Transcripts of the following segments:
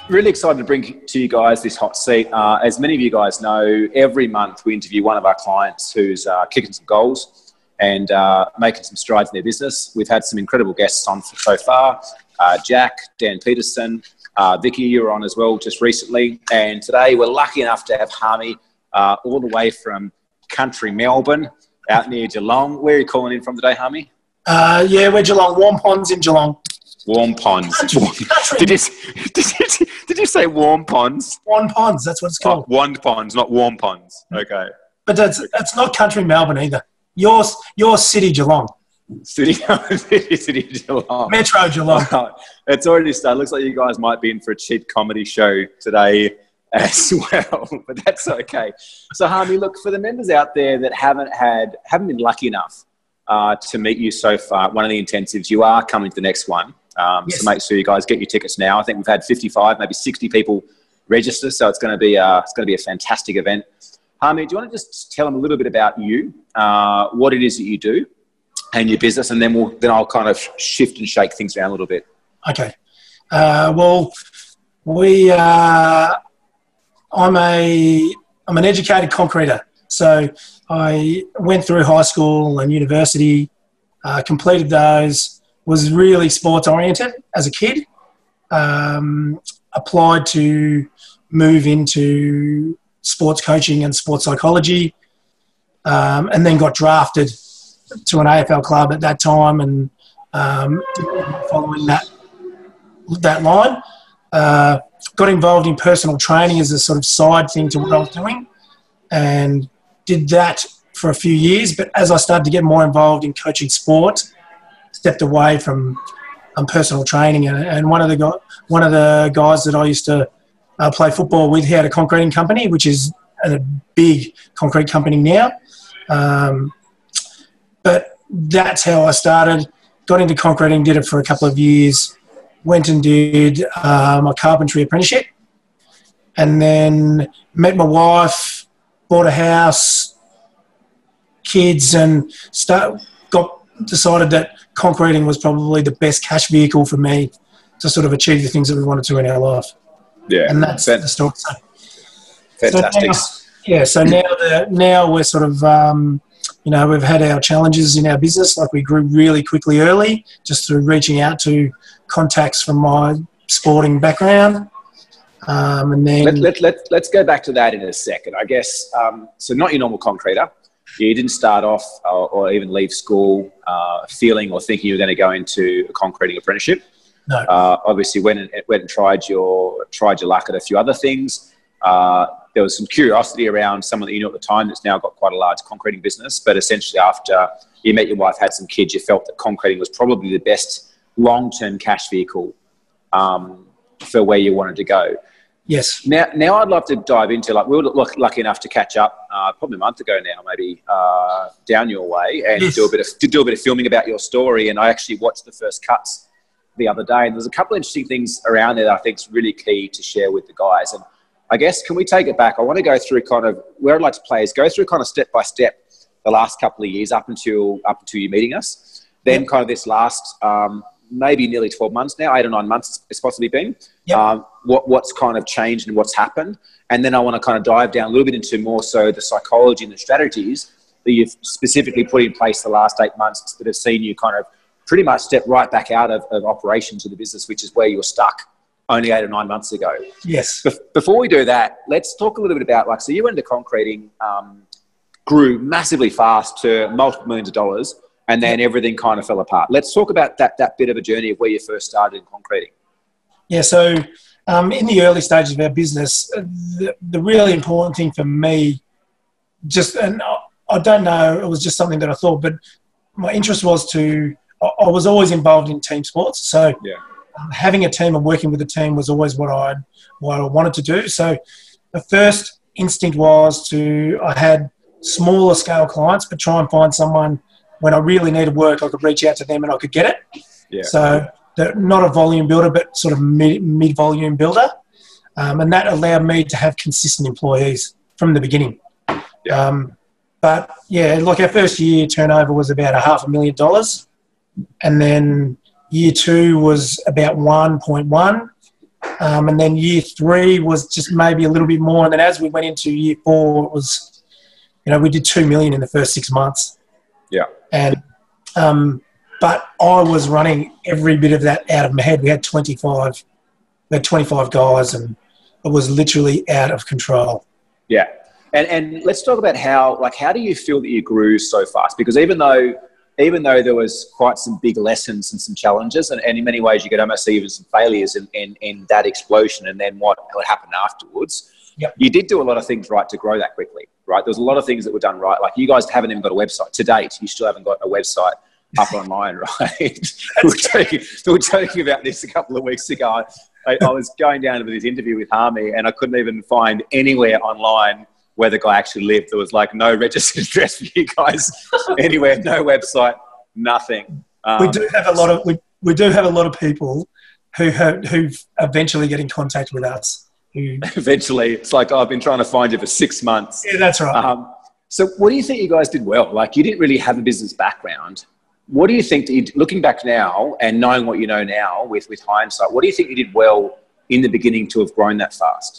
Really excited to bring to you guys this hot seat. As many of you guys know, every month we interview one of our clients who's kicking some goals and making some strides in their business. We've had some incredible guests on so far. Jack, Dan Peterson, Vicky, you were on as well just recently. And today we're lucky enough to have Harmy all the way from country Melbourne, out near Geelong. Where are you calling in from today, Harmy? Yeah, we're Geelong. Warm Ponds in Geelong. Warm Ponds. Country. Did you say Warm Ponds? Warm Ponds, that's what it's called. Oh, Wand Ponds, not Warm Ponds. Okay. But that's not country Melbourne either. Your city Geelong. City Geelong. Metro Geelong. Wow. It's already started. Looks like you guys might be in for a cheap comedy show today as well, but that's okay. So, Harmy, look, for the members out there that haven't been lucky enough to meet you so far, one of the intensives, you are coming to the next one. Yes. So make sure you guys get your tickets now. I think we've had 55, maybe 60 people register, so it's going to be a fantastic event. Harmy, do you want to just tell them a little bit about you, what it is that you do, and your business, and then I'll kind of shift and shake things around a little bit. Okay. I'm an educated concreter. So I went through high school and university, completed those, was really sports oriented as a kid, applied to move into sports coaching and sports psychology, and then got drafted to an AFL club at that time and following that line. Got involved in personal training as a sort of side thing to what I was doing and did that for a few years. But as I started to get more involved in coaching sport, stepped away from personal training. And one of the guys that I used to play football with, he had a concreting company, which is a big concrete company now. But that's how I started. Got into concreting, did it for a couple of years, went and did my carpentry apprenticeship, and then met my wife, bought a house, kids, and decided that concreting was probably the best cash vehicle for me to sort of achieve the things that we wanted to in our life. Yeah. And that's the story. Fantastic. So now we're sort of, we've had our challenges in our business. Like we grew really quickly early just through reaching out to contacts from my sporting background. And then let's go back to that in a second. I guess, so not your normal concreter. You didn't start off or even leave school feeling or thinking you were going to go into a concreting apprenticeship. No. Obviously, went and tried your luck at a few other things. There was some curiosity around someone that you knew at the time that's now got quite a large concreting business. But essentially, after you met your wife, had some kids, you felt that concreting was probably the best long-term cash vehicle for where you wanted to go. Yes. Now I'd love to dive into, like, we were lucky enough to catch up probably a month ago now, maybe down your way, and yes. do a bit of filming about your story. And I actually watched the first cuts the other day, and there's a couple of interesting things around there that I think is really key to share with the guys. And I guess, can we take it back? I want to go through kind of where I'd like to play is go through kind of step by step the last couple of years up until you meeting us. Then kind of this last maybe nearly 12 months now, 8 or 9 months it's possibly been. Yep. What's kind of changed and what's happened. And then I want to kind of dive down a little bit into more so the psychology and the strategies that you've specifically put in place the last 8 months that have seen you kind of pretty much step right back out of operations of the business, which is where you were stuck only 8 or 9 months ago. Yes. Before we do that, let's talk a little bit about, so you went into concreting, grew massively fast to multiple millions of dollars, and then everything kind of fell apart. Let's talk about that bit of a journey of where you first started in concreting. Yeah, so in the early stages of our business, the really important thing for me, and I don't know, it was just something that I thought, but my interest was I was always involved in team sports. So having a team and working with a team was always what I wanted to do. So the first instinct was I had smaller scale clients, but try and find someone when I really needed work, I could reach out to them and I could get it. Yeah. So not a volume builder, but sort of mid-volume builder. And that allowed me to have consistent employees from the beginning. Yeah. But yeah, like our first year turnover was about $500,000. And then year two was about 1.1. And then year 3 was just maybe a little bit more. And then as we went into year 4, it was, we did 2 million in the first 6 months. Yeah. And, but I was running every bit of that out of my head. We had 25 guys, and it was literally out of control. Yeah. And let's talk about how do you feel that you grew so fast? Because even though there was quite some big lessons and some challenges, and in many ways you could almost see even some failures in that explosion and then what happened afterwards, yep. You did do a lot of things right to grow that quickly, right? There was a lot of things that were done right. Like you guys haven't even got a website. To date, you still haven't got a website up online, right? we were talking about this a couple of weeks ago. I was going down to this interview with Harmy and I couldn't even find anywhere online where the guy actually lived. There was no registered address for you guys anywhere, no website, nothing. We do have a lot of people who eventually get in contact with us. Eventually, it's I've been trying to find you for 6 months. Yeah, that's right. So what do you think you guys did well? You didn't really have a business background. What do you think, looking back now and knowing what you know now with hindsight, what do you think you did well in the beginning to have grown that fast?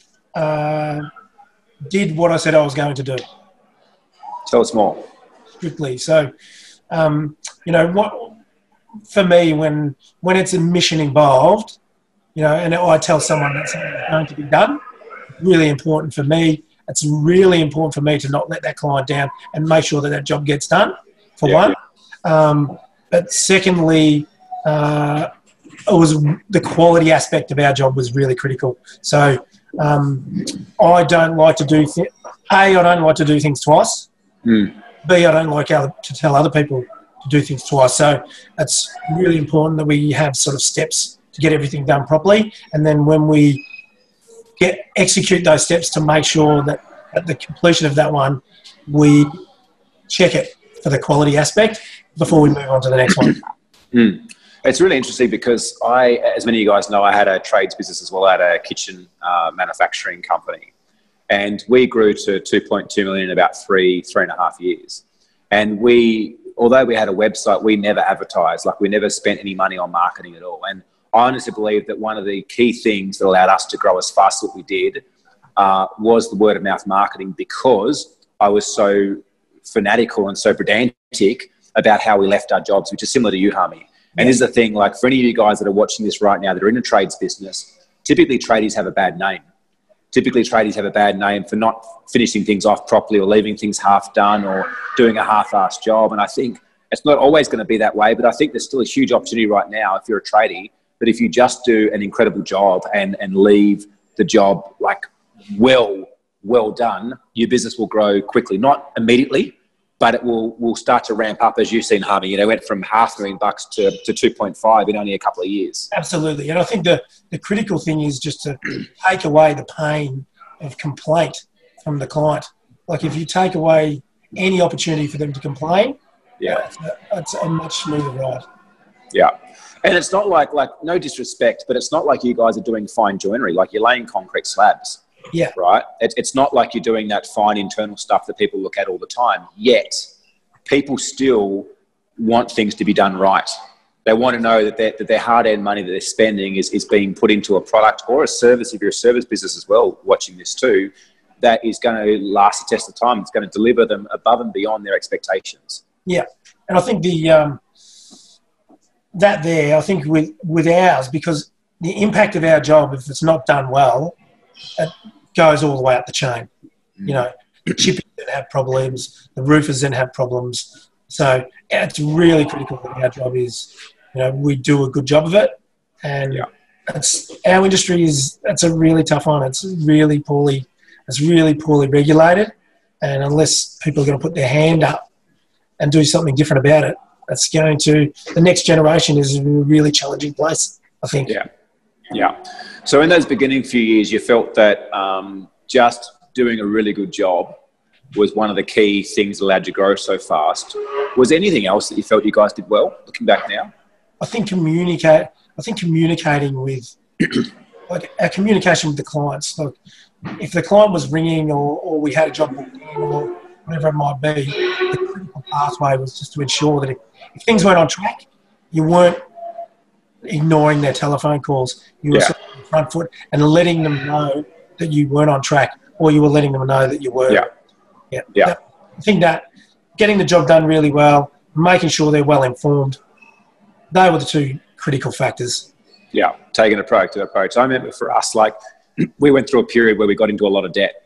Did what I said I was going to do. Tell us more. Strictly. So, what for me, when it's a mission involved, and I tell someone that something is going to be done, really important for me. It's really important for me to not let that client down and make sure that job gets done, for one. But secondly, it was the quality aspect of our job was really critical. So I don't like to do I don't like to do things twice. B, I don't like to tell other people to do things twice. So it's really important that we have sort of steps to get everything done properly. And then when we execute those steps to make sure that at the completion of that one, we check it for the quality aspect before we move on to the next one. It's really interesting because as many of you guys know, I had a trades business as well. I had a kitchen manufacturing company. And we grew to 2.2 million in about 3.5 years. And although we had a website, we never advertised. We never spent any money on marketing at all. And I honestly believe that one of the key things that allowed us to grow as fast as we did was the word of mouth marketing, because I was so fanatical and so pedantic about how we left our jobs, which is similar to you, Harmy. And this is the thing, for any of you guys that are watching this right now that are in a trades business, typically tradies have a bad name. Typically tradies have a bad name for not finishing things off properly or leaving things half done or doing a half-assed job. And I think it's not always going to be that way, but I think there's still a huge opportunity right now if you're a tradie, that if you just do an incredible job and leave the job well done, your business will grow quickly. Not immediately, but it will start to ramp up, as you've seen, Harmy. It went from $500,000 to 2.5 in only a couple of years. Absolutely. And I think the critical thing is just to take away the pain of complaint from the client. If you take away any opportunity for them to complain, it's a much smoother ride. Yeah. And it's not like no disrespect, but it's not like you guys are doing fine joinery. You're laying concrete slabs. Yeah. Right? It's not like you're doing that fine internal stuff that people look at all the time. Yet, people still want things to be done right. They want to know that their hard-earned money that they're spending is being put into a product or a service, if you're a service business as well, watching this too, that is going to last the test of time. It's going to deliver them above and beyond their expectations. Yeah. And I think I think with ours, because the impact of our job, if it's not done well, it goes all the way up the chain. The chippers then have problems, the roofers then have problems. So it's really critical that our job is, we do a good job of it. And our industry it's a really tough one. It's really poorly regulated. And unless people are going to put their hand up and do something different about it, the next generation is a really challenging place, I think. Yeah. So in those beginning few years, you felt that just doing a really good job was one of the key things that allowed you to grow so fast. Was there anything else that you felt you guys did well, looking back now? I think communicating with, our communication with the clients. If the client was ringing or we had a job booked in or whatever it might be, the critical pathway was just to ensure that if things weren't on track, you weren't ignoring their telephone calls. You were front foot and letting them know that you weren't on track, or you were letting them know that you were. Yeah. I think that getting the job done really well, making sure they're well informed, they were the two critical factors. Yeah, taking a proactive approach. I remember for us, like, we went through a period where we got into a lot of debt.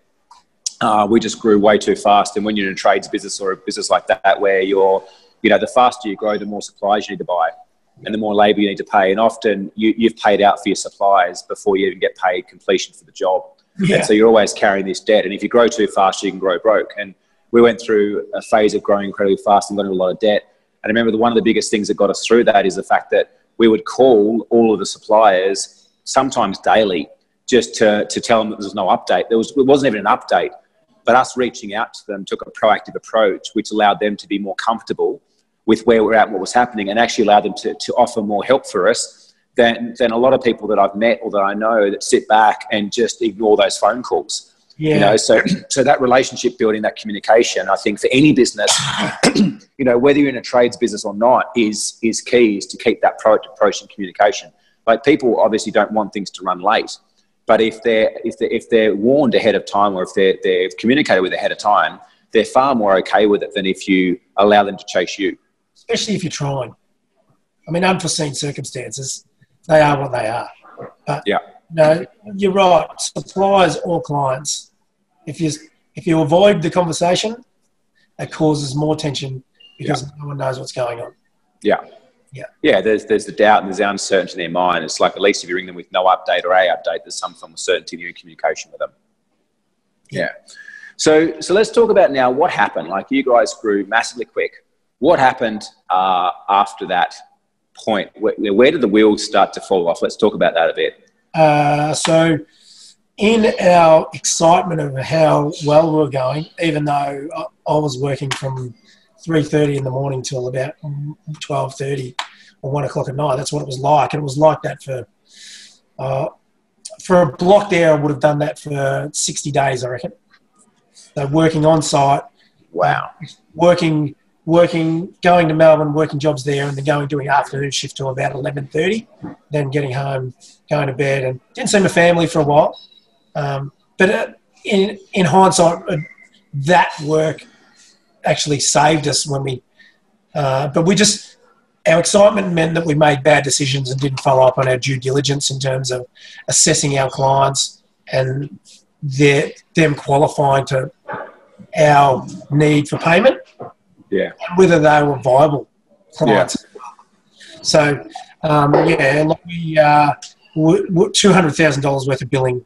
We just grew way too fast. And when you're in a trades business or a business like that, where the faster you grow, the more supplies you need to buy and the more labour you need to pay. And often you've paid out for your supplies before you even get paid completion for the job. Yeah. And so you're always carrying this debt. And if you grow too fast, you can grow broke. And we went through a phase of growing incredibly fast and got into a lot of debt. And I remember one of the biggest things that got us through that is the fact that we would call all of the suppliers, sometimes daily, just to tell them that there was no update. It wasn't even an update, but us reaching out to them took a proactive approach, which allowed them to be more comfortable with where we're at and what was happening, and actually allowed them to offer more help for us than a lot of people that I've met or that I know that sit back and just ignore those phone calls. Yeah. So that relationship building, that communication, I think for any business, whether you're in a trades business or not, is key, is to keep that proactive approach and communication. Like, people obviously don't want things to run late, but if they're warned ahead of time, or if they're communicated with ahead of time, they're far more okay with it than if you allow them to chase you. Especially if you're trying. I mean, unforeseen circumstances, they are what they are. But yeah. You're right. Suppliers or clients, if you avoid the conversation, it causes more tension because no one knows what's going on. Yeah. There's the doubt and there's the uncertainty in their mind. It's like, at least if you ring them with no update or a update, there's some form of certainty in communication with them. Yeah. So let's talk about now what happened. Like, you guys grew massively quick. What happened after that point? Where did the wheels start to fall off? Let's talk about that a bit. So in our excitement of how well we were going, even though I was working from 3:30 in the morning till about 12:30 or 1 o'clock at night, that's what it was like. And it was like that for a block there. I would have done that for 60 days, I reckon. So working on site. Wow. Working, going to Melbourne, working jobs there, and then doing afternoon shift till about 11:30, then getting home, going to bed, and didn't see my family for a while. But in hindsight, that work actually saved us when we. But our excitement meant that we made bad decisions and didn't follow up on our due diligence in terms of assessing our clients and them qualifying to our need for payment. Yeah. Whether they were viable clients. Yeah. So, we $200,000 worth of billing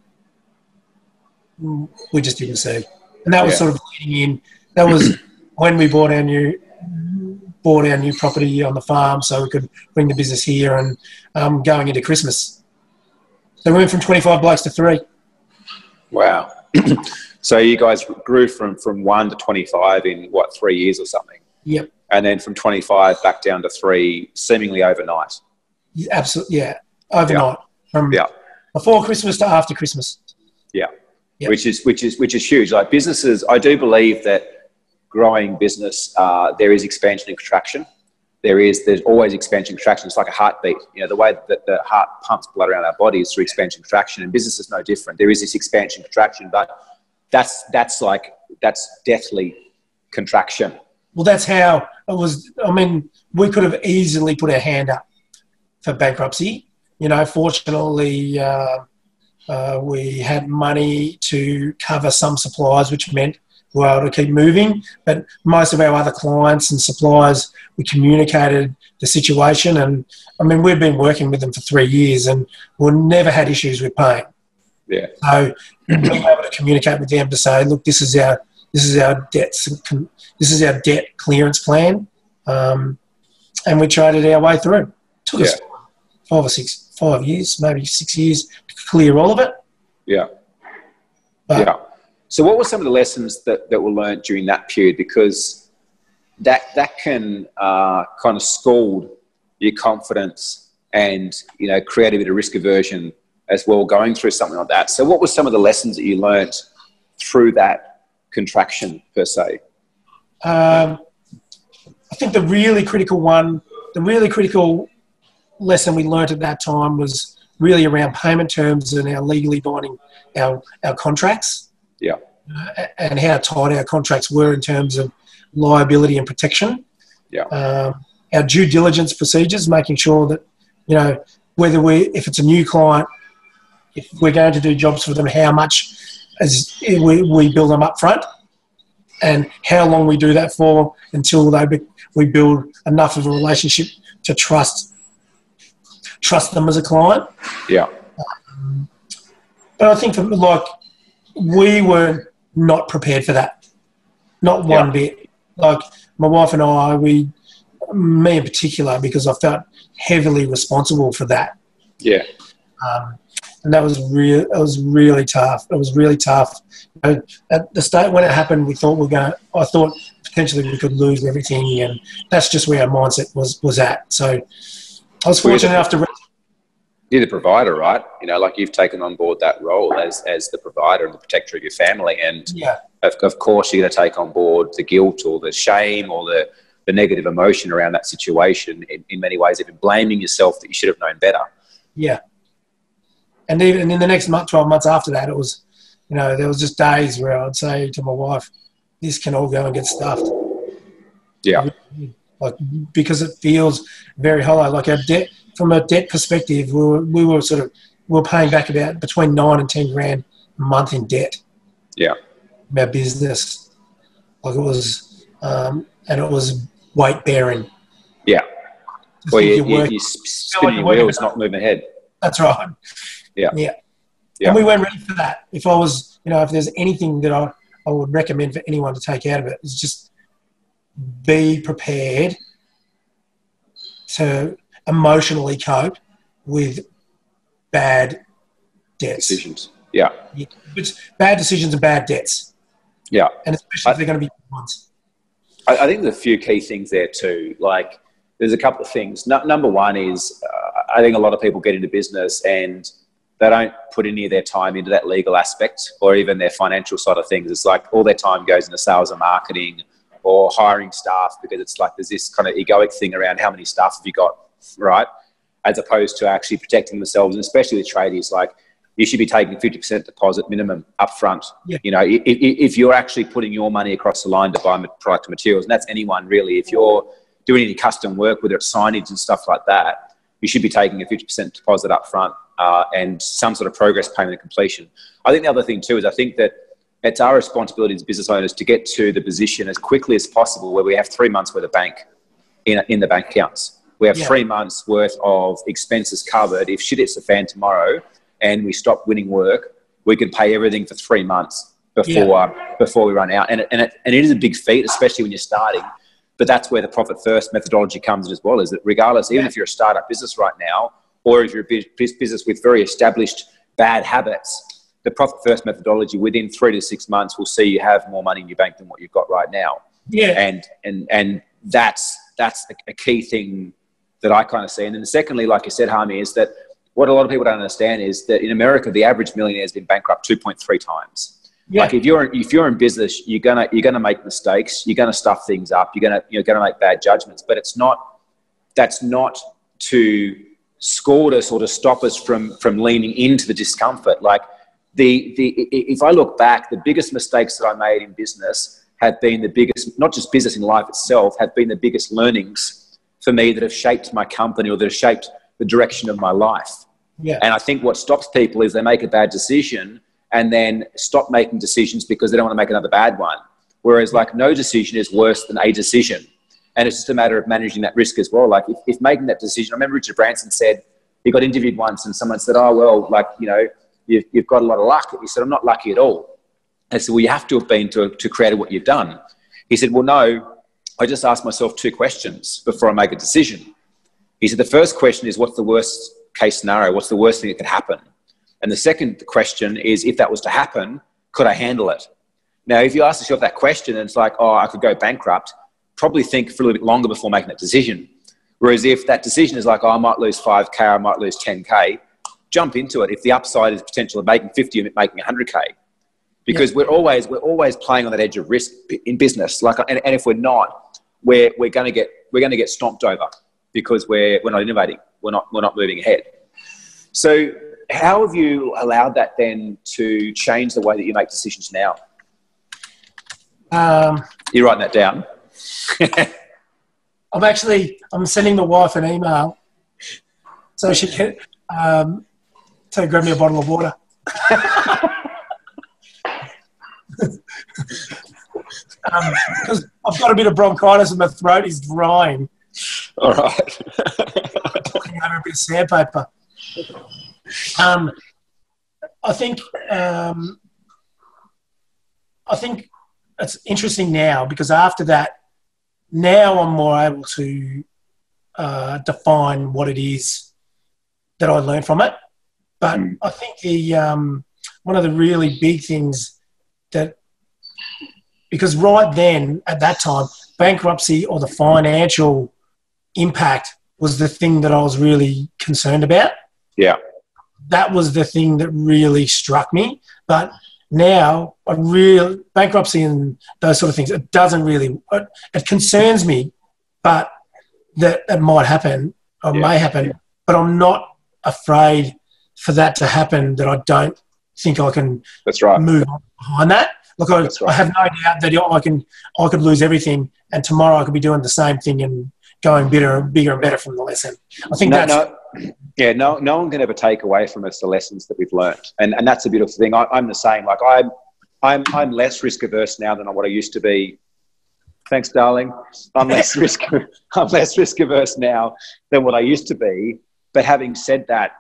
we just didn't see. And that was sort of leading in. That was when we bought our new property on the farm, so we could bring the business here, and going into Christmas. So we went from 25 blokes to 3. Wow. So you guys grew from 1 to 25 in, 3 years or something? Yep. And then from 25 back down to 3 seemingly overnight? Absolutely, yeah. Overnight. Yeah. From before Christmas to after Christmas. Yeah. Yep. Which is huge. Like, businesses, I do believe that growing business, there is expansion and contraction. There's always expansion and contraction. It's like a heartbeat. The way that the heart pumps blood around our body is through expansion and contraction, and business is no different. There is this expansion and contraction, but that's deathly contraction. Well, that's how it was. I mean, we could have easily put our hand up for bankruptcy. Fortunately, we had money to cover some supplies, which meant we were able to keep moving. But most of our other clients and suppliers, we communicated the situation. And, I mean, we've been working with them for 3 years and we've never had issues with paying. Yeah. So we were able to communicate with them to say, look, this is our debt clearance plan, and we traded our way through. It took us 5 years, maybe 6 years to clear all of it. Yeah. So what were some of the lessons that were learned during that period? Because that can kind of scald your confidence and, create a bit of risk aversion as well going through something like that. So what were some of the lessons that you learned through that contraction per se? I think the really critical lesson we learnt at that time was really around payment terms and our legally binding our contracts. Yeah. And how tight our contracts were in terms of liability and protection. Yeah. Our due diligence procedures, making sure that, you know, if it's a new client, if we're going to do jobs for them, how much as we build them up front, and how long we do that for until we build enough of a relationship to trust them as a client. Yeah. But I think we were not prepared for that, not one bit. Like my wife and I, me in particular, because I felt heavily responsible for that. Yeah. And that was really tough. It was really tough. You know, at the start when it happened, I thought potentially we could lose everything, and that's just where our mindset was at. So I was fortunate enough to. You're the provider, right? You know, like you've taken on board that role as the provider and the protector of your family, and of course you're going to take on board the guilt or the shame or the negative emotion around that situation. In many ways, even blaming yourself that you should have known better. Yeah. And even in the next 12 months after that, it was, you know, there was just days where I'd say to my wife, this can all go and get stuffed. Yeah. Like, because it feels very hollow. Like from a debt perspective, we were paying back about between 9 and 10 grand a month in debt. Yeah. Our business. Like it was, and it was weight bearing. Yeah. Well, you're spinning your wheels, not moving ahead. That's right. Yeah. Yeah. And we weren't ready for that. If there's anything that I would recommend for anyone to take out of it, is just be prepared to emotionally cope with bad debts. Decisions. Yeah. It's bad decisions and bad debts. Yeah. And especially if they're going to be ones. I think there's a few key things there too. Like there's a couple of things. Number one is I think a lot of people get into business and they don't put any of their time into that legal aspect or even their financial side of things. It's like all their time goes into sales and marketing or hiring staff, because it's like there's this kind of egoic thing around how many staff have you got, right? As opposed to actually protecting themselves, and especially with tradies, like you should be taking 50% deposit minimum up front. Yeah. You know, if you're actually putting your money across the line to buy product and materials, and that's anyone really, if you're doing any custom work, whether it's signage and stuff like that, you should be taking a 50% deposit up front and some sort of progress payment at completion. I think the other thing too is I think that it's our responsibility as business owners to get to the position as quickly as possible where we have 3 months worth of bank in the bank accounts. We have 3 months worth of expenses covered. If shit hits the fan tomorrow and we stop winning work, we can pay everything for 3 months before we run out. And it is a big feat, especially when you're starting. But that's where the profit first methodology comes in as well, is that regardless, even if you're a startup business right now, or if you're a business with very established bad habits, the profit first methodology within 3 to 6 months will see you have more money in your bank than what you've got right now. Yeah. And that's a key thing that I kind of see. And then secondly, like you said, Harmy, is that what a lot of people don't understand is that in America, the average millionaire has been bankrupt 2.3 times. Yeah. Like if you're in business, you're gonna make mistakes. You're gonna stuff things up. You're gonna make bad judgments. But that's not to scold us or to stop us from leaning into the discomfort. Like if I look back, the biggest mistakes that I made in business have been the biggest, not just business in life itself, have been the biggest learnings for me that have shaped my company or that have shaped the direction of my life. Yeah. And I think what stops people is they make a bad decision and then stop making decisions because they don't want to make another bad one. Whereas like no decision is worse than a decision. And it's just a matter of managing that risk as well. Like if making that decision, I remember Richard Branson said, he got interviewed once and someone said, oh, well, like, you know, you've got a lot of luck. He said, I'm not lucky at all. I said, well, you have to have been to create what you've done. He said, well, no, I just asked myself 2 questions before I make a decision. He said, the first question is, what's the worst case scenario? What's the worst thing that could happen? And the second question is, if that was to happen, could I handle it? Now, if you ask yourself that question and it's like, oh, I could go bankrupt, probably think for a little bit longer before making that decision. Whereas if that decision is like, oh, I might lose 5K, I might lose 10K, jump into it. If the upside is potential of making 50 or making 100K, because we're always playing on that edge of risk in business. Like, and if we're not, we're going to get stomped over because we're not innovating. We're not moving ahead. So how have you allowed that then to change the way that you make decisions now? You're writing that down. I'm sending the wife an email so she can grab me a bottle of water. Because I've got a bit of bronchitis and my throat is drying. All right. Talking over a bit of sandpaper. I think it's interesting now because after that, now I'm more able to define what it is that I learned from it. But I think one of the really big things because right then, at that time, bankruptcy or the financial impact was the thing that I was really concerned about. Yeah. That was the thing that really struck me. But now, bankruptcy and those sort of things, it doesn't really, it concerns me, but that it might happen or may happen, but I'm not afraid for that to happen, that I don't think I can move on behind that. Look, I have no doubt that I could lose everything and tomorrow I could be doing the same thing and going bigger and better from the lesson. I think no one can ever take away from us the lessons that we've learned. And that's a beautiful thing. I'm the same. Like I'm less risk averse now than what I used to be. Thanks, darling. I'm less risk averse now than what I used to be. But having said that,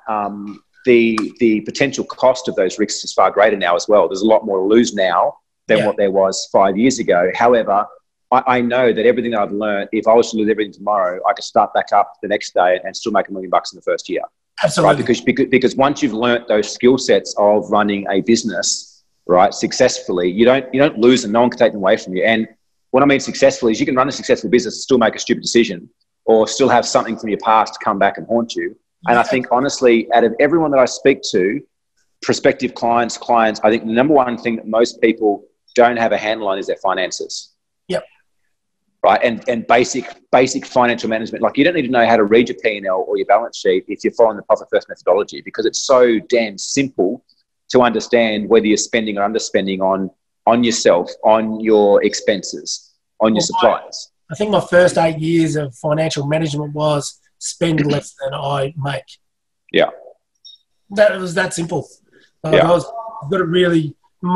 the potential cost of those risks is far greater now as well. There's a lot more to lose now than what there was 5 years ago. However, I know that everything that I've learned, if I was to lose everything tomorrow, I could start back up the next day and still make $1 million in the first year. Absolutely. Right? Because once you've learnt those skill sets of running a business, right, successfully, you don't lose them. No one can take them away from you. And what I mean successfully is you can run a successful business and still make a stupid decision or still have something from your past come back and haunt you. And I think, honestly, out of everyone that I speak to, prospective clients, I think the number one thing that most people don't have a handle on is their finances. Yep. Right. And basic financial management. Like, you don't need to know how to read your P&L or your balance sheet if you're following the profit first methodology, because it's so damn simple to understand whether you're spending or underspending on yourself, on your expenses, on your suppliers. I think my first 8 years of financial management was spend less than I make. Yeah. That was that simple. I've got a really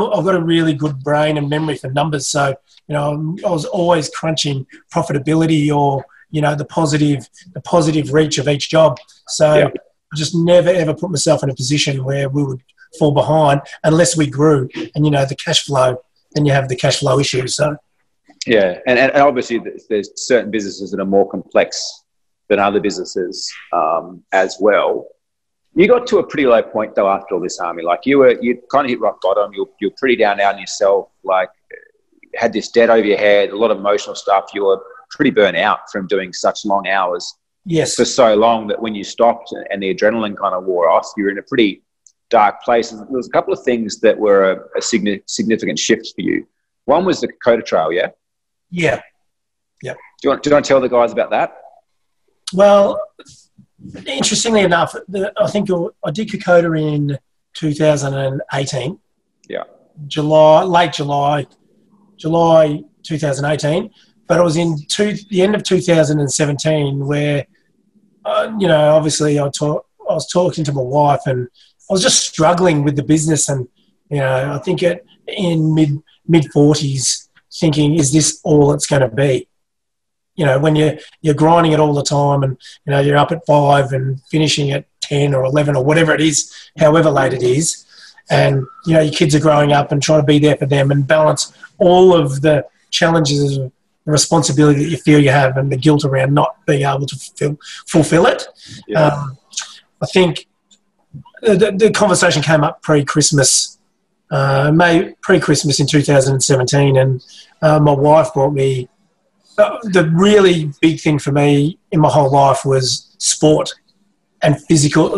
good brain and memory for numbers. So, I was always crunching profitability or, the positive reach of each job. So I just never, ever put myself in a position where we would fall behind unless we grew. And, the cash flow, then you have the cash flow issue. So. Yeah. And obviously there's certain businesses that are more complex than other businesses as well. You got to a pretty low point though after all this, Harmy. Like you kind of hit rock bottom. You're pretty down on yourself. Like, had this debt over your head, a lot of emotional stuff. You were pretty burnt out from doing such long hours for so long that when you stopped and the adrenaline kind of wore off, you're in a pretty dark place. And there was a couple of things that were a significant shift for you. One was the Kokoda Trail, yeah? Yeah. Yeah. Do you want to tell the guys about that? Well, interestingly enough, I think I did Kokoda in 2018. Yeah. Late July 2018. But it was in the end of 2017 where, obviously I was talking to my wife and I was just struggling with the business and, I think in mid-40s thinking, is this all it's going to be? When you're grinding it all the time and, you're up at 5 and finishing at 10 or 11 or whatever it is, however late it is. And, your kids are growing up and trying to be there for them and balance all of the challenges and the responsibility that you feel you have and the guilt around not being able to fulfill it. Yeah. I think the conversation came up pre-Christmas in 2017 and my wife brought me the really big thing for me in my whole life was sport and physical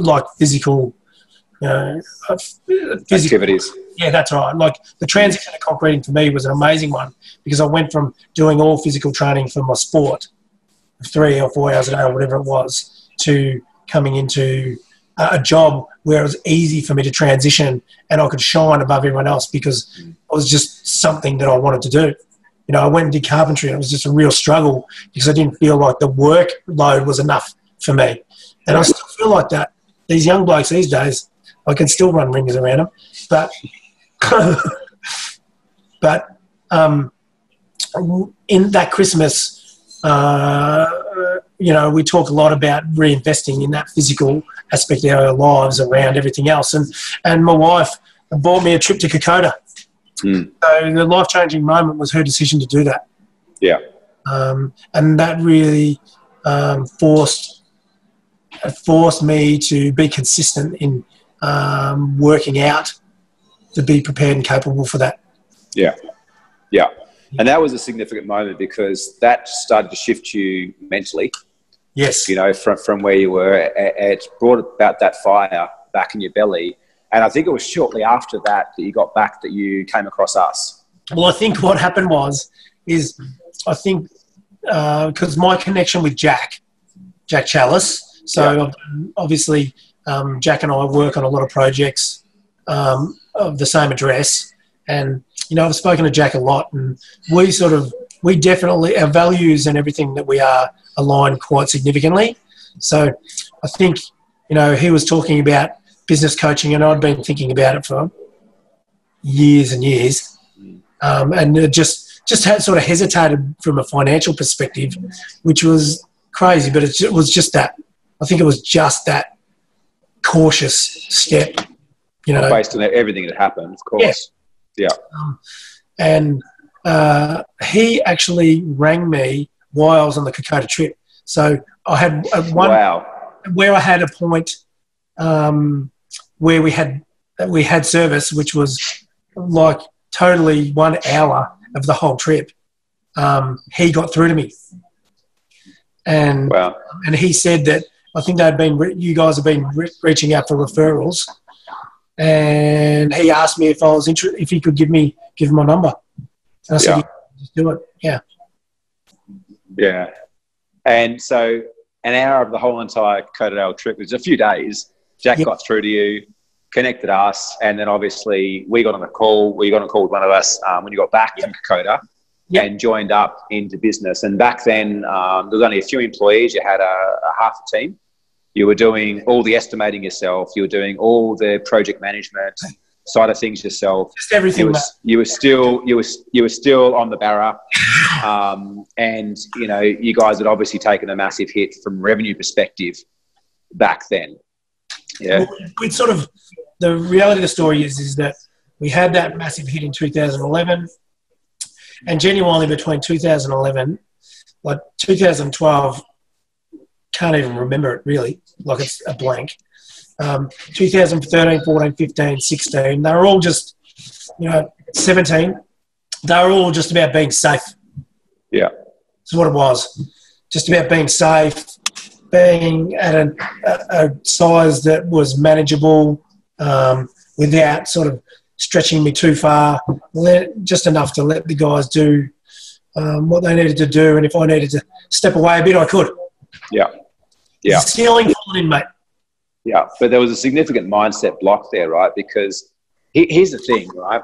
activities. Yeah, that's right. Like the transition to concreting for me was an amazing one because I went from doing all physical training for my sport, 3 or 4 hours a day or whatever it was, to coming into a job where it was easy for me to transition and I could shine above everyone else because it was just something that I wanted to do. You know, I went and did carpentry and it was just a real struggle because I didn't feel like the workload was enough for me. And I still feel like that. These young blokes these days, I can still run rings around them. But in that Christmas, you know, we talk a lot about reinvesting in that physical aspect of our lives around everything else. And my wife bought me a trip to Kokoda. So the life-changing moment was her decision to do that. Yeah. And that really forced me to be consistent in working out to be prepared and capable for that. Yeah. Yeah. And that was a significant moment because that started to shift you mentally. Yes. You know, from where you were. It brought about that fire back in your belly. And I think it was shortly after that you got back that you came across us. Well, I think what happened is I think because my connection with Jack Chalice, so obviously Jack and I work on a lot of projects of the same address. And, you know, I've spoken to Jack a lot and we definitely, our values and everything that we are aligned quite significantly. So I think, you know, he was talking about business coaching and I'd been thinking about it for years and years. And it just had sort of hesitated from a financial perspective, which was crazy, but it was just that. I think it was just that cautious step, you know. Based on everything that happened, of course. Yeah. And he actually rang me while I was on the Kokoda trip. So I had where I had a point where we had service, which was like totally 1 hour of the whole trip. He got through to me, and he said that I think you guys have been reaching out for referrals, and he asked me if I was interested, if he could give him my number. And I said, just do it. Yeah. Yeah. And so an hour of the whole entire Kokoda trip, it was a few days. Jack got through to you, connected us, and then obviously we got on a call. We got on a call with one of us when you got back from Kokoda and joined up into business. And back then there was only a few employees. You had a half a team. You were doing all the estimating yourself. You were doing all the project management side of things yourself. Just everything. You were still on the barra, and you know you guys had obviously taken a massive hit from revenue perspective back then. Yeah, we'd sort of, the reality of the story is that we had that massive hit in 2011, and genuinely between 2011, like 2012, can't even remember it really, like it's a blank. 2013, 14, 15, 16, they were all just, you know, 17, they were all just about being safe. Yeah. That's what it was. Just about being safe, being at a size that was manageable without sort of stretching me too far, just enough to let the guys do what they needed to do. And if I needed to step away a bit, I could. Yeah. Yeah. Ceiling falling in, mate. Yeah, but there was a significant mindset block there, right? Because here's the thing, right?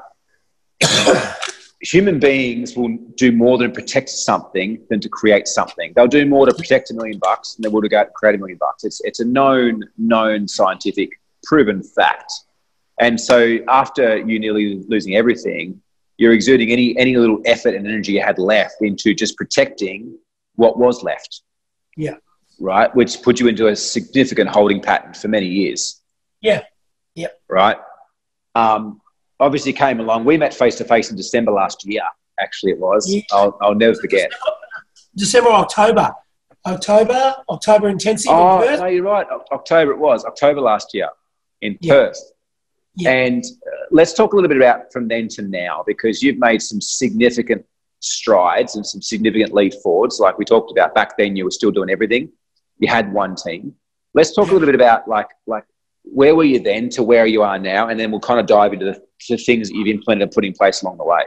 Human beings will do more than protect something than to create something. They'll do more to protect $1 million than they will to go create $1 million. It's a known scientific, proven fact. And so after you nearly losing everything, you're exerting any little effort and energy you had left into just protecting what was left. Yeah. Right, which put you into a significant holding pattern for many years. Yeah, yeah. Right. Obviously came along. We met face to face in December last year. Actually, it was. Yeah. I'll never forget. October intensive. Oh no, you're right. October it was. October last year in Perth. Yeah. And let's talk a little bit about from then to now, because you've made some significant strides and some significant leap forwards. Like we talked about back then, you were still doing everything. You had one team. Let's talk a little bit about like where were you then to where you are now, and then we'll kind of dive into the things that you've implemented and put in place along the way.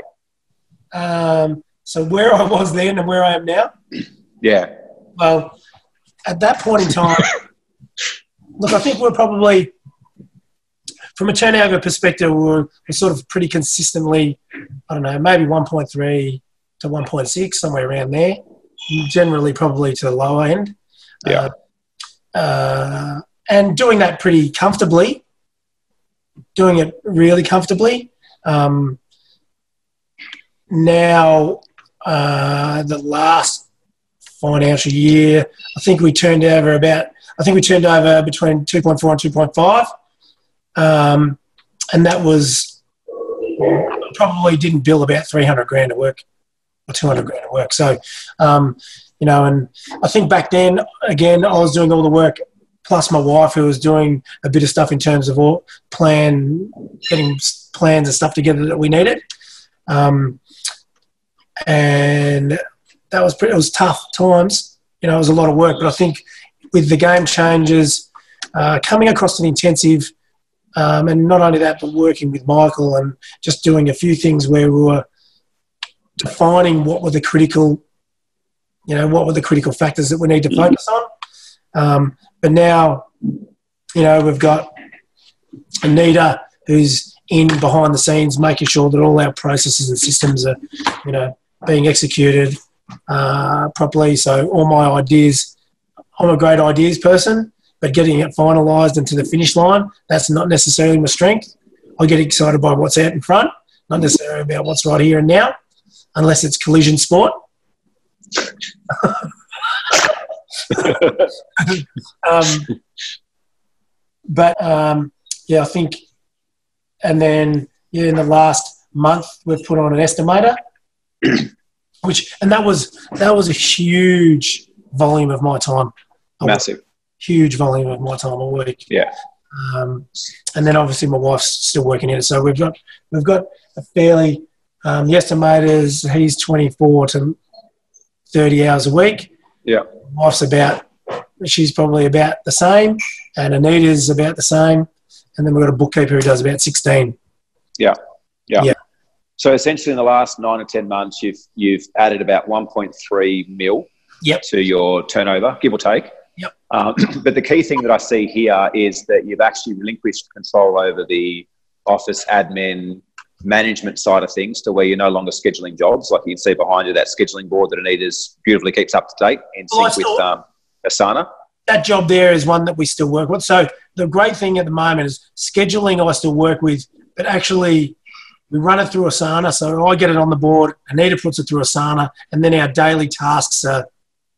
So where I was then and where I am now? Yeah. Well, at that point in time, Look, I think we're probably, from a turnover perspective, we're sort of pretty consistently, I don't know, maybe 1.3 to 1.6, somewhere around there. Generally, probably to the lower end. Yeah. And doing that pretty comfortably, doing it really comfortably. Now, the last financial year, I think we turned over between 2.4 and 2.5. And that was, probably didn't bill about 300 grand at work or 200 grand at work. So, you know, and I think back then, again, I was doing all the work, plus my wife, who was doing a bit of stuff in terms of getting plans and stuff together that we needed. And that was it was tough times. You know, it was a lot of work. But I think with the game changes, coming across to the intensive, and not only that, but working with Michael and just doing a few things where we were defining what were the critical factors that we need to focus on. But now, you know, we've got Anita, who's in behind the scenes, making sure that all our processes and systems are, you know, being executed properly. So all my ideas, I'm a great ideas person, but getting it finalised and to the finish line, that's not necessarily my strength. I get excited by what's out in front, not necessarily about what's right here and now, unless it's collision sport. Yeah, I think, and then in the last month we've put on an estimator, and that was a huge volume of my time. Massive. Huge volume of my time a week. Yeah. And then obviously my wife's still working in it, so we've got a fairly the estimators. He's 24 to 30 hours a week. Yeah. My wife's she's probably about the same, and Anita's about the same, and then we've got a bookkeeper who does about 16. Yeah. So essentially, in the last 9 or 10 months, you've added about 1.3 mil to your turnover, give or take. Yep. But the key thing that I see here is that you've actually relinquished control over the office admin management side of things, to where you're no longer scheduling jobs. Like you can see behind you, that scheduling board that Anita's beautifully keeps up to date in sync with Asana. That job there is one that we still work with. So the great thing at the moment is scheduling I still work with, but actually we run it through Asana. So I get it on the board, Anita puts it through Asana, and then our daily tasks are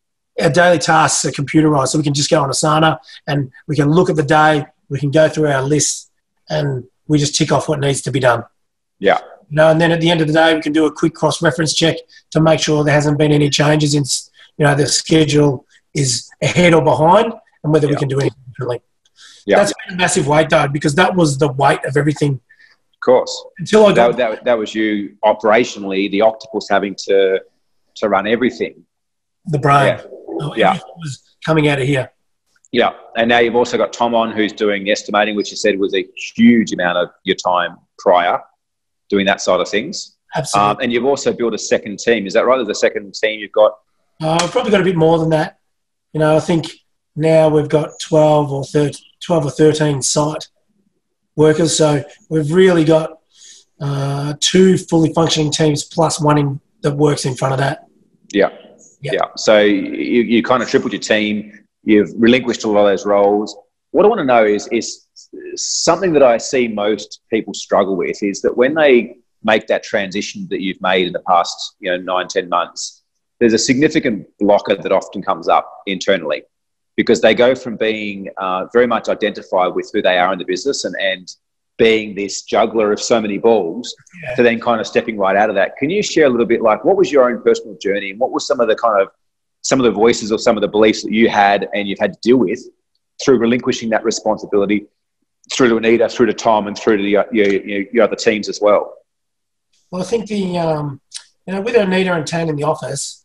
computerized. So we can just go on Asana and we can look at the day, we can go through our list, and we just tick off what needs to be done. Yeah. You know, and then at the end of the day, we can do a quick cross-reference check to make sure there hasn't been any changes in, you know, the schedule is ahead or behind, and whether we can do anything differently. Yeah. That's been a massive weight, though, because that was the weight of everything. Of course. Until I got that was you operationally, the octopus having to run everything. The brain. Yeah. Everything was coming out of here. Yeah. And now you've also got Tom on, who's doing estimating, which you said was a huge amount of your time prior, doing that side of things. Absolutely. And you've also built a second team. Is that right? There's a second team you've got? I've probably got a bit more than that. You know, I think now we've got 12 or 13 site workers. So we've really got 2 fully functioning teams plus one that works in front of that. Yeah. So you kind of tripled your team. You've relinquished a lot of those roles. What I want to know is something that I see most people struggle with is that when they make that transition that you've made in the past, 9, 10 months, there's a significant blocker that often comes up internally, because they go from being very much identified with who they are in the business and being this juggler of so many balls to then kind of stepping right out of that. Can you share a little bit, like, what was your own personal journey, and what was some of the voices or some of the beliefs that you had and you've had to deal with through relinquishing that responsibility through to Anita, through to Tom, and through to your other teams as well? Well, I think with Anita and Tane in the office,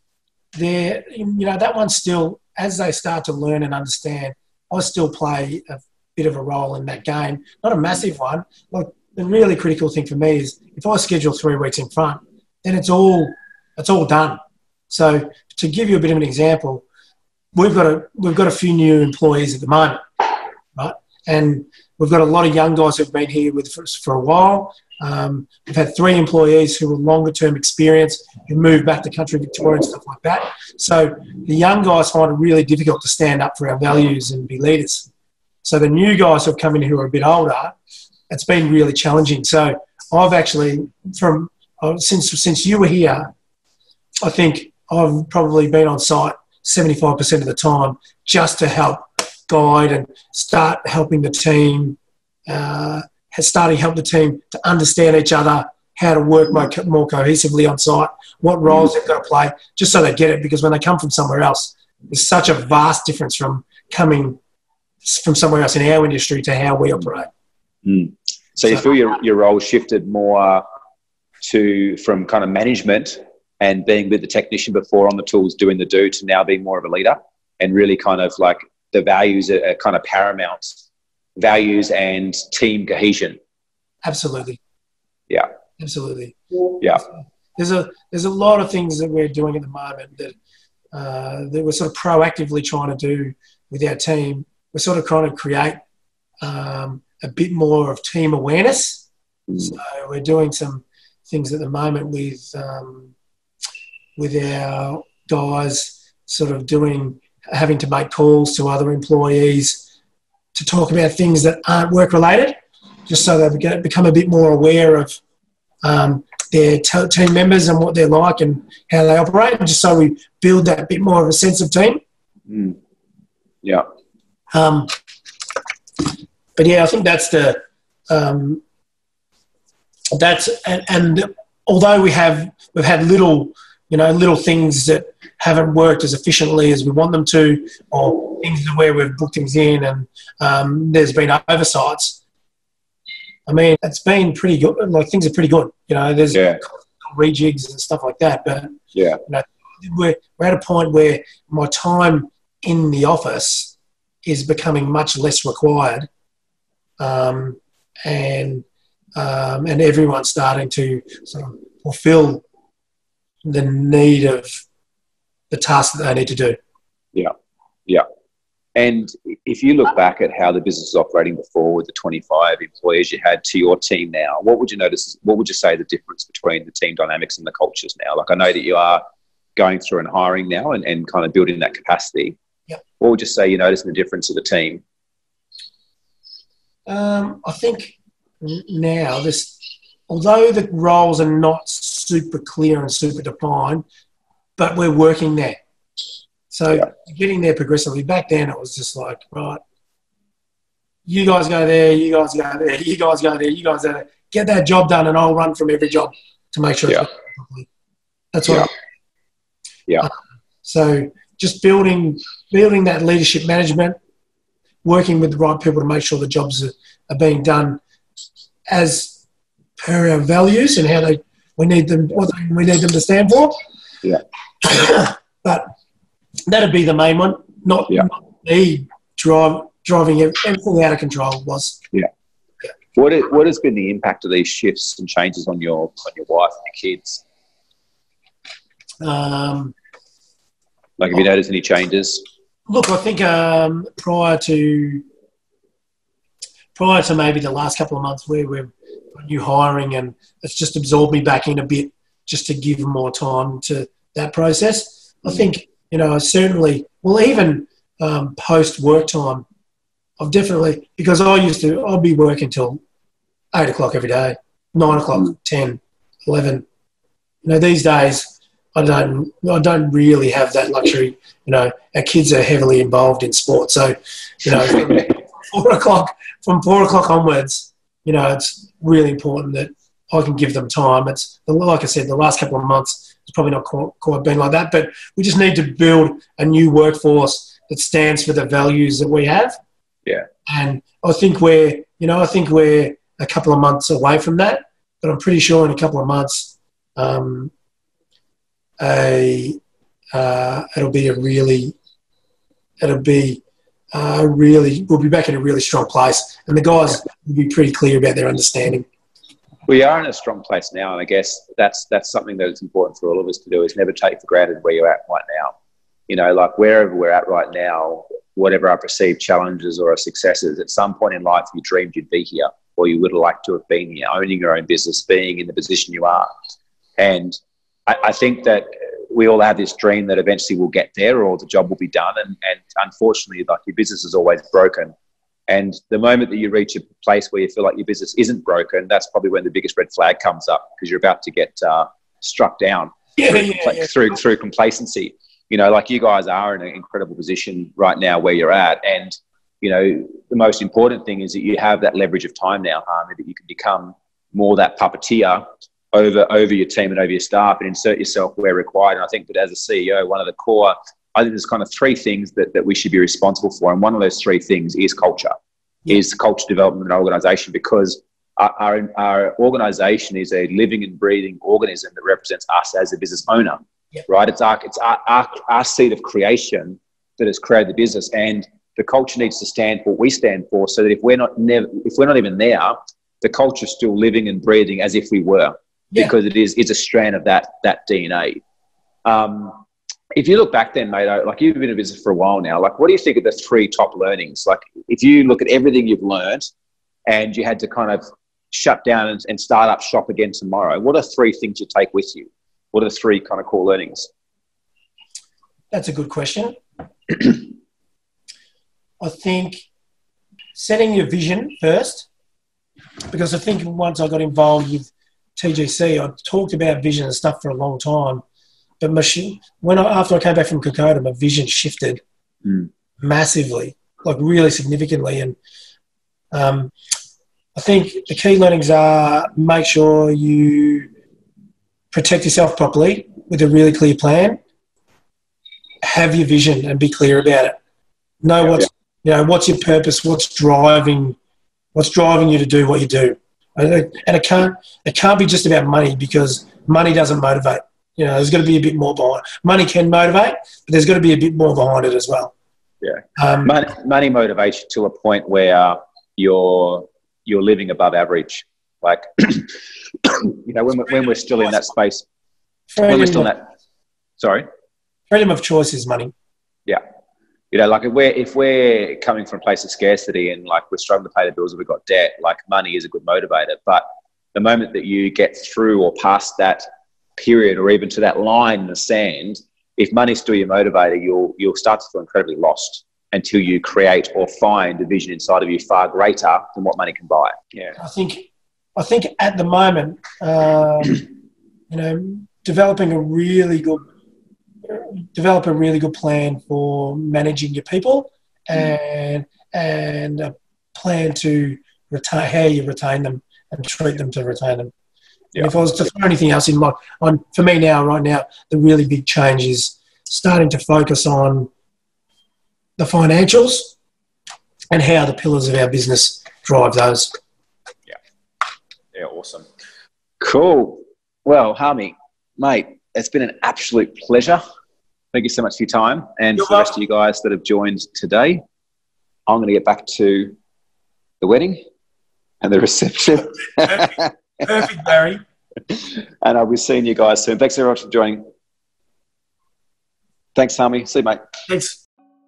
that one's still, as they start to learn and understand, I still play a bit of a role in that game. Not a massive one. Like, the really critical thing for me is if I schedule 3 weeks in front, then it's all done. So to give you a bit of an example, we've got a few new employees at the moment, right? and we've got a lot of young guys who've been here with us for a while. We've had 3 employees who were longer-term experience who moved back to country Victoria and stuff like that. So the young guys find it really difficult to stand up for our values and be leaders. So the new guys who have come in who are a bit older, it's been really challenging. So I've actually, since you were here, I think I've probably been on site 75% of the time just to help guide and start helping the team, help the team to understand each other, how to work more cohesively on site, what roles they've got to play, just so they get it. Because when they come from somewhere else, there's such a vast difference from coming from somewhere else in our industry to how we operate. So you feel your role shifted more from kind of management and being with the technician before on the tools doing the do to now being more of a leader, and really kind of like the values are kind of paramount, values and team cohesion. Absolutely. Yeah. Absolutely. Yeah. There's a lot of things that we're doing at the moment that we're sort of proactively trying to do with our team. We're sort of trying to create a bit more of team awareness. So we're doing some things at the moment with our guys, sort of having to make calls to other employees to talk about things that aren't work related, just so they become a bit more aware of their team members and what they're like and how they operate, and just so we build that bit more of a sense of team. Yeah. But yeah, I think that's and although we've had little things that haven't worked as efficiently as we want them to, or things where we've booked things in and there's been oversights. I mean, it's been pretty good. Like, things are pretty good. There's rejigs and stuff like that. But we're at a point where my time in the office is becoming much less required, and everyone's starting to sort of fulfil the need of the task that they need to do. Yeah. And if you look back at how the business was operating before with the 25 employees you had to your team now, what would you say the difference between the team dynamics and the cultures now? Like, I know that you are going through and hiring now and kind of building that capacity. Yep. What would you say you're noticing the difference of the team? I think now although the roles are not super clear and super defined, but we're working there. So getting there progressively. Back then it was just like, right, you guys go there, you guys go there, you guys go there, you guys go there. Get that job done and I'll run from every job to make sure it's done properly. That's what so just building that leadership management, working with the right people to make sure the jobs are being done as per our values and what we need them to stand for. Yeah. But that'd be the main one, not me driving everything out of control was. Yeah. What has been the impact of these shifts and changes on your wife and your kids? Like, have you noticed any changes? Look, I think prior to maybe the last couple of months where we're new hiring, and it's just absorbed me back in a bit just to give more time to that process. I think, certainly, well, even post work time, I've definitely, because I'll be working till 8 o'clock every day, 9 o'clock, 10, 11. These days I don't really have that luxury. Our kids are heavily involved in sport, so from 4 o'clock onwards, it's really important that I can give them time. It's like I said, the last couple of months it's probably not quite been like that, but we just need to build a new workforce that stands for the values that we have. Yeah, and I think we're a couple of months away from that, but I'm pretty sure in a couple of months, we'll be back in a really strong place, and the guys will be pretty clear about their understanding. We are in a strong place now, and I guess that's something that is important for all of us to do, is never take for granted where you're at right now. Like, wherever we're at right now, whatever our perceived challenges or our successes, at some point in life, you dreamed you'd be here, or you would have liked to have been here, owning your own business, being in the position you are. And I think that we all have this dream that eventually we'll get there or the job will be done. And unfortunately, like, your business is always broken. And the moment that you reach a place where you feel like your business isn't broken, that's probably when the biggest red flag comes up, because you're about to get struck down through complacency. You know, like, you guys are in an incredible position right now where you're at. And, you know, the most important thing is that you have that leverage of time now, Harmy, that you can become more that puppeteer over your team and over your staff and insert yourself where required. And I think that as a CEO, one of the core, I think there's kind of three things that we should be responsible for. And one of those three things is culture, is culture development in our organisation, because our organisation is a living and breathing organism that represents us as a business owner, right? It's our seed of creation that has created the business, and the culture needs to stand for what we stand for, so that if we're not even there, the culture is still living and breathing as if we were, because it's a strand of that DNA. If you look back then, mate, like, you've been in business for a while now, like, what do you think of the three top learnings? Like, if you look at everything you've learned and you had to kind of shut down and start up shop again tomorrow, what are three things you take with you? What are the three kind of core learnings? That's a good question. I think setting your vision first, because I think once I got involved with TGC, I talked about vision and stuff for a long time. But after I came back from Kokoda, my vision shifted massively, like really significantly. And I think the key learnings are: make sure you protect yourself properly with a really clear plan. Have your vision and be clear about it. Know what's your purpose, what's driving you to do what you do. And it can't be just about money, because money doesn't motivate. You know, there's got to be a bit more behind. Money can motivate, but there's got to be a bit more behind it as well. Yeah, money motivates you to a point where you're living above average. Like, you know, when we're still in that space, when we're still in that. Sorry. Freedom of choice is money. Yeah. You know, like, if we're coming from a place of scarcity and, like, we're struggling to pay the bills or we've got debt, like, money is a good motivator. But the moment that you get through or past that period, or even to that line in the sand, if money's still your motivator, you'll start to feel incredibly lost until you create or find a vision inside of you far greater than what money can buy. Yeah. I think at the moment, you know, develop a really good plan for managing your people, and a plan to retain, how you retain them and treat them to retain them. Yeah. If I was to throw anything else in, for me now, right now, the really big change is starting to focus on the financials and how the pillars of our business drive those. Yeah, awesome. Cool. Well, Harmy, mate, it's been an absolute pleasure. Thank you so much for your time. And for the rest of you guys that have joined today, I'm going to get back to the wedding and the reception. Perfect, Barry. And I'll be seeing you guys soon. Thanks very much for joining. Thanks, Harmy. See you, mate. Thanks.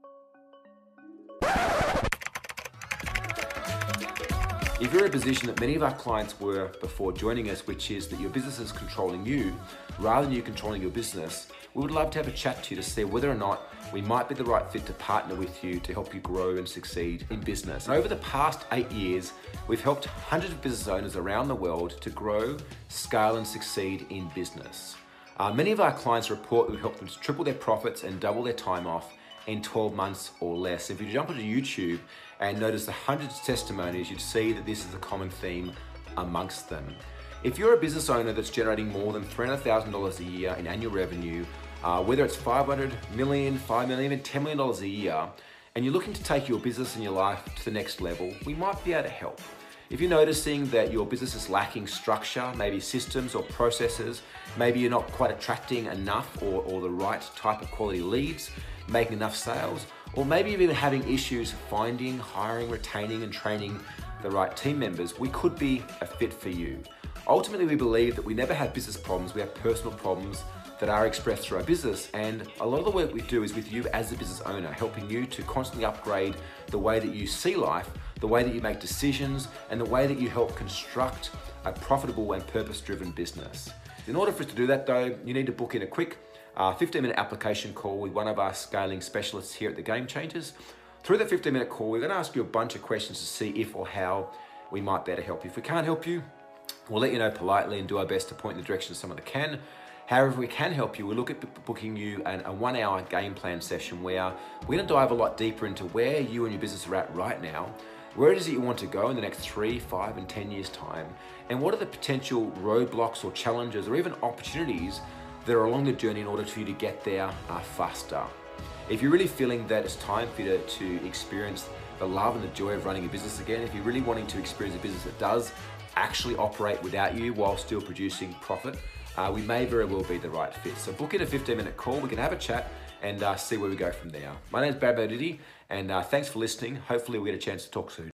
If you're in a position that many of our clients were before joining us, which is that your business is controlling you rather than you controlling your business, we would love to have a chat to you to see whether or not we might be the right fit to partner with you to help you grow and succeed in business. And over the past 8 years, we've helped hundreds of business owners around the world to grow, scale, and succeed in business. Many of our clients report that we've helped them to triple their profits and double their time off in 12 months or less. If you jump onto YouTube and notice the hundreds of testimonies, you'd see that this is a common theme amongst them. If you're a business owner that's generating more than $300,000 a year in annual revenue, whether it's $500 million, $5 million, even $10 million a year, and you're looking to take your business and your life to the next level, we might be able to help. If you're noticing that your business is lacking structure, maybe systems or processes, maybe you're not quite attracting enough or the right type of quality leads, making enough sales, or maybe you're even having issues finding, hiring, retaining, and training the right team members, we could be a fit for you. Ultimately, we believe that we never have business problems, we have personal problems that are expressed through our business. And a lot of the work we do is with you as a business owner, helping you to constantly upgrade the way that you see life, the way that you make decisions, and the way that you help construct a profitable and purpose-driven business. In order for us to do that though, you need to book in a quick 15-minute application call with one of our scaling specialists here at the Game Changers. Through that 15-minute call, we're going to ask you a bunch of questions to see if or how we might better help you. If we can't help you, we'll let you know politely and do our best to point in the direction of someone that can. However, if we can help you, we'll look at booking you a 1-hour game plan session where we're going to dive a lot deeper into where you and your business are at right now, where it is that you want to go in the next 3, 5, and 10 years' time, and what are the potential roadblocks or challenges or even opportunities that are along the journey in order for you to get there faster. If you're really feeling that it's time for you to experience the love and the joy of running a business again, if you're really wanting to experience a business that does actually operate without you while still producing profit, we may very well be the right fit. So book in a 15-minute call, we can have a chat and see where we go from there. My name is Barry Bodidi, and thanks for listening. Hopefully we'll get a chance to talk soon.